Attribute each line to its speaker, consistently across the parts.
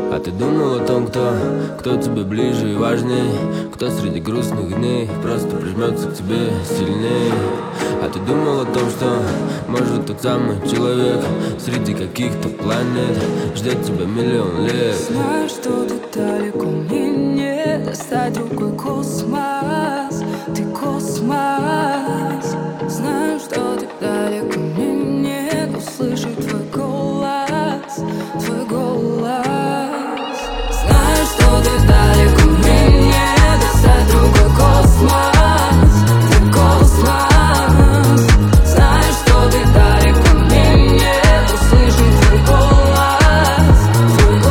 Speaker 1: А ты думал о том, кто тебе ближе и важней, кто среди грустных дней просто прижмется к тебе сильней. А ты думал о том, что может тот самый человек среди каких-то планет ждет тебя миллион лет.
Speaker 2: Знаю, что ты далеко, мне не достать рукой космос. Ты космос. Знаю, что ты далеко, мне не услышать твой голос. Твой голос. Знаю, что ты далеко, мне не достать другой космос. Ты космос. Знаю, что ты далеко, мне не услышать твой голос. Твой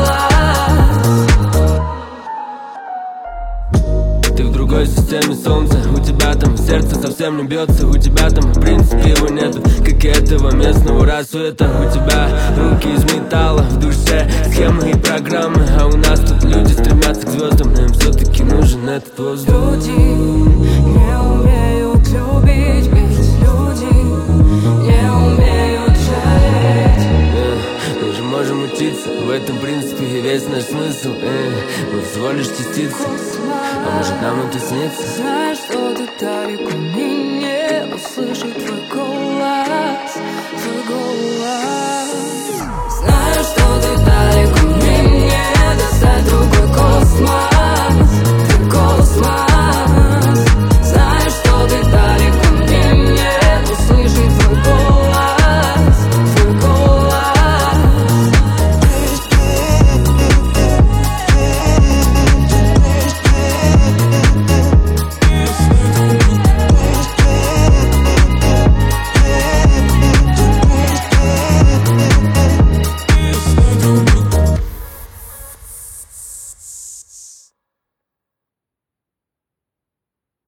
Speaker 2: голос.
Speaker 1: Ты в другой системе солнца, у тебя там сердце совсем не бьется, у тебя там в принципе его нету, как и этого местного рассвета. У тебя руки из металла, в душе схемы и программы, а у нас тут люди стремятся к звездам, но им все-таки нужен этот воздух.
Speaker 2: Люди не умеют любить, ведь люди не умеют жалеть.
Speaker 1: Мы же можем учиться, в этом принципе и весь наш смысл. Мы всего лишь частицы, а может нам это снится?
Speaker 2: Знаешь, что ты далеко,